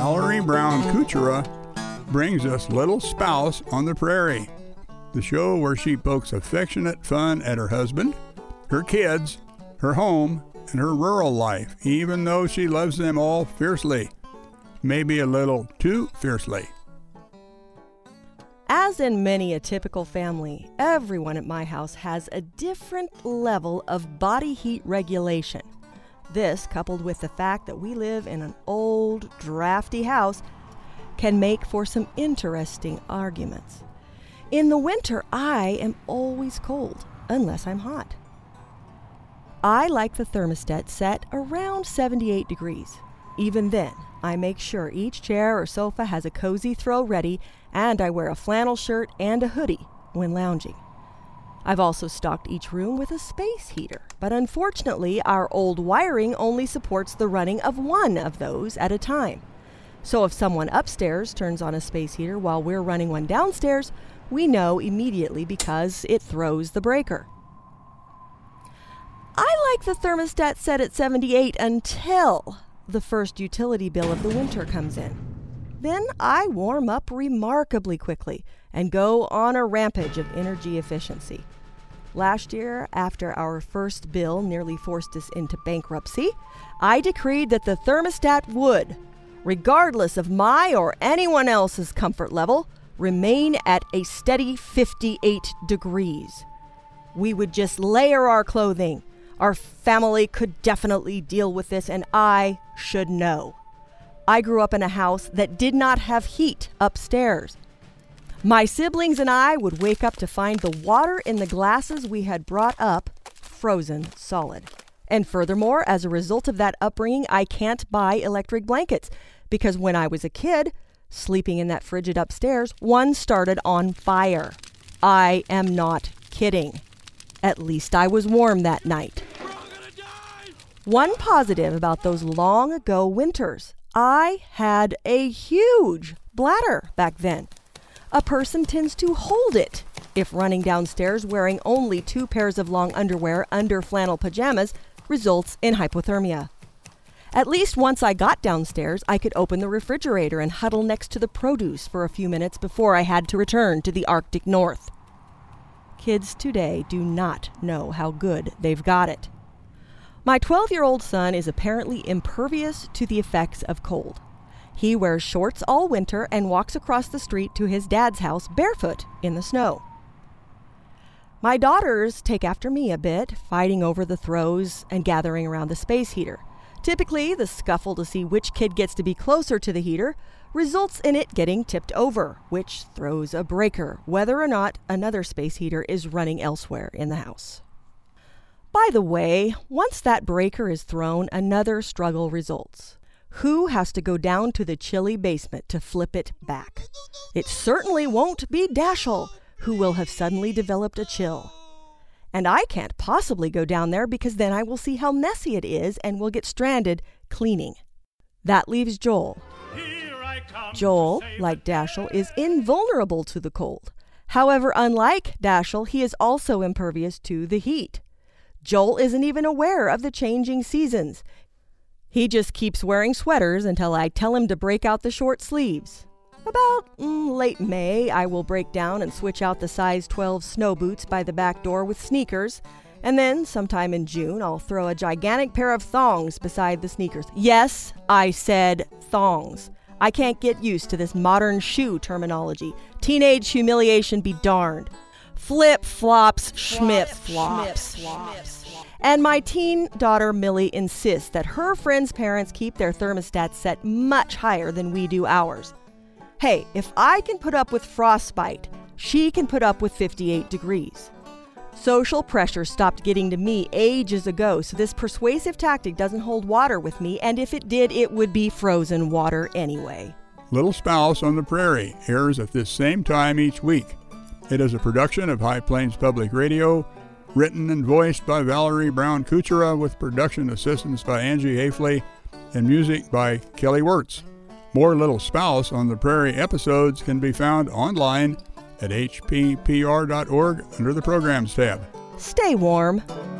Valerie Brown Kuchera brings us Little Spouse on the Prairie, the show where she pokes affectionate fun at her husband, her kids, her home, and her rural life, even though she loves them all fiercely, maybe a little too fiercely. As in many a typical family, everyone at my house has a different level of body heat regulation. This, coupled with the fact that we live in an old, drafty house, can make for some interesting arguments. In the winter, I am always cold, unless I'm hot. I like the thermostat set around 78 degrees. Even then, I make sure each chair or sofa has a cozy throw ready, and I wear a flannel shirt and a hoodie when lounging. I've also stocked each room with a space heater, but unfortunately, our old wiring only supports the running of one of those at a time. So if someone upstairs turns on a space heater while we're running one downstairs, we know immediately because it throws the breaker. I like the thermostat set at 78 until the first utility bill of the winter comes in. Then I warm up remarkably quickly and go on a rampage of energy efficiency. Last year, after our first bill nearly forced us into bankruptcy, I decreed that the thermostat would, regardless of my or anyone else's comfort level, remain at a steady 58 degrees. We would just layer our clothing. Our family could definitely deal with this, and I should know. I grew up in a house that did not have heat upstairs. My siblings and I would wake up to find the water in the glasses we had brought up frozen solid. And furthermore, as a result of that upbringing, I can't buy electric blankets because when I was a kid, sleeping in that frigid upstairs, one started on fire. I am not kidding. At least I was warm that night. One positive about those long ago winters, I had a huge bladder back then. A person tends to hold it if running downstairs wearing only 2 pairs of long underwear under flannel pajamas results in hypothermia. At least once I got downstairs, I could open the refrigerator and huddle next to the produce for a few minutes before I had to return to the Arctic North. Kids today do not know how good they've got it. My 12-year-old son is apparently impervious to the effects of cold. He wears shorts all winter and walks across the street to his dad's house barefoot in the snow. My daughters take after me a bit, fighting over the throws and gathering around the space heater. Typically, the scuffle to see which kid gets to be closer to the heater results in it getting tipped over, which throws a breaker, whether or not another space heater is running elsewhere in the house. By the way, once that breaker is thrown, another struggle results. Who has to go down to the chilly basement to flip it back? It certainly won't be Dashiell, who will have suddenly developed a chill. And I can't possibly go down there because then I will see how messy it is and will get stranded cleaning. That leaves Joel. Joel, like Dashiell, is invulnerable to the cold. However, unlike Dashiell, he is also impervious to the heat. Joel isn't even aware of the changing seasons. He just keeps wearing sweaters until I tell him to break out the short sleeves. About late May, I will break down and switch out the size 12 snow boots by the back door with sneakers. And then, sometime in June, I'll throw a gigantic pair of thongs beside the sneakers. Yes, I said thongs. I can't get used to this modern shoe terminology. Teenage humiliation be darned. Flip-flops, schmip-flops. And my teen daughter Millie insists that her friends' parents keep their thermostats set much higher than we do ours. Hey, if I can put up with frostbite, she can put up with 58 degrees. Social pressure stopped getting to me ages ago, so this persuasive tactic doesn't hold water with me, and if it did, it would be frozen water anyway. Little Spouse on the Prairie airs at this same time each week. It is a production of High Plains Public Radio, written and voiced by Valerie Brown Kuchera, with production assistance by Angie Hafley and music by Kelly Wirtz. More Little Spouse on the Prairie episodes can be found online at hppr.org under the Programs tab. Stay warm.